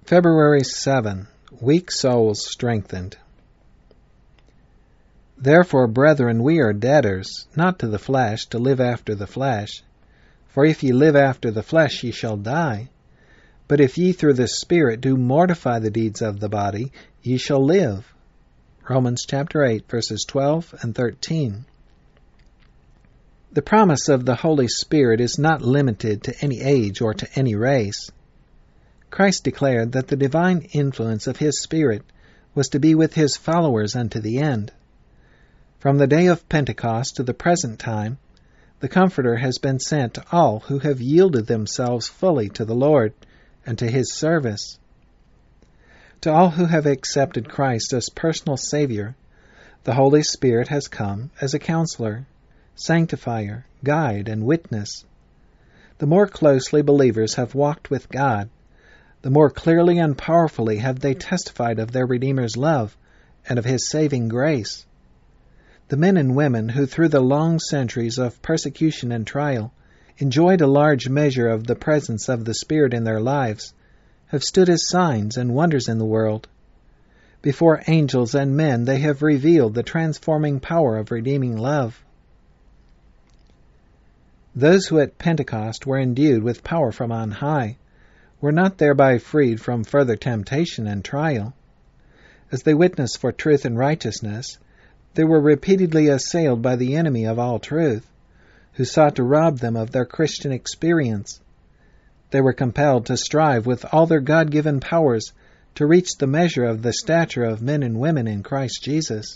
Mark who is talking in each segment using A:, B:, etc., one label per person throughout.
A: February 7. Weak souls strengthened. Therefore, brethren, we are debtors, not to the flesh, to live after the flesh. For if ye live after the flesh, ye shall die. But if ye through the Spirit do mortify the deeds of the body, ye shall live. Romans chapter 8, verses 12 and 13. The promise of the Holy Spirit is not limited to any age or to any race. Christ declared that the divine influence of His Spirit was to be with His followers unto the end. From the day of Pentecost to the present time, the Comforter has been sent to all who have yielded themselves fully to the Lord and to His service. To all who have accepted Christ as personal Savior, the Holy Spirit has come as a counselor, sanctifier, guide, and witness. The more closely believers have walked with God, the more clearly and powerfully have they testified of their Redeemer's love and of His saving grace. The men and women who through the long centuries of persecution and trial enjoyed a large measure of the presence of the Spirit in their lives have stood as signs and wonders in the world. Before angels and men they have revealed the transforming power of redeeming love. Those who at Pentecost were endued with power from on high were not thereby freed from further temptation and trial. As they witnessed for truth and righteousness, they were repeatedly assailed by the enemy of all truth, who sought to rob them of their Christian experience. They were compelled to strive with all their God-given powers to reach the measure of the stature of men and women in Christ Jesus.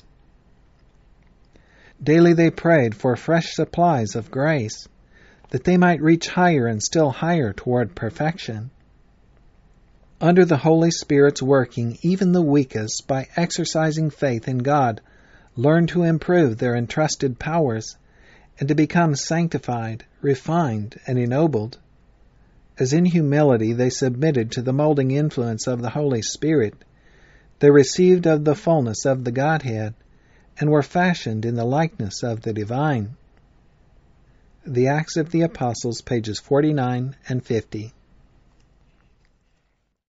A: Daily they prayed for fresh supplies of grace, that they might reach higher and still higher toward perfection. Under the Holy Spirit's working, even the weakest, by exercising faith in God, learn to improve their entrusted powers and to become sanctified, refined, and ennobled. As in humility they submitted to the molding influence of the Holy Spirit, they received of the fullness of the Godhead and were fashioned in the likeness of the divine. The Acts of the Apostles, pages 49 and 50.